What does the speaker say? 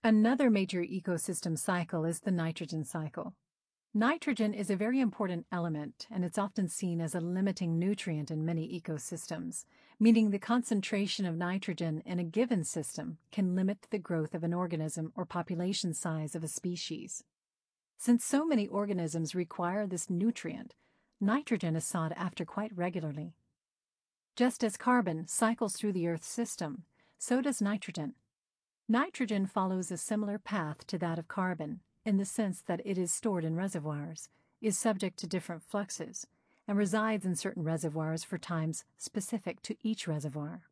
Another major ecosystem cycle is the nitrogen cycle. Nitrogen is a very important element, and it's often seen as a limiting nutrient in many ecosystems, meaning the concentration of nitrogen in a given system can limit the growth of an organism or population size of a species. Since so many organisms require this nutrient, nitrogen is sought after quite regularly. Just as carbon cycles through the Earth's system, so does nitrogen. Nitrogen follows a similar path to that of carbon, in the sense that it is stored in reservoirs, is subject to different fluxes, and resides in certain reservoirs for times specific to each reservoir.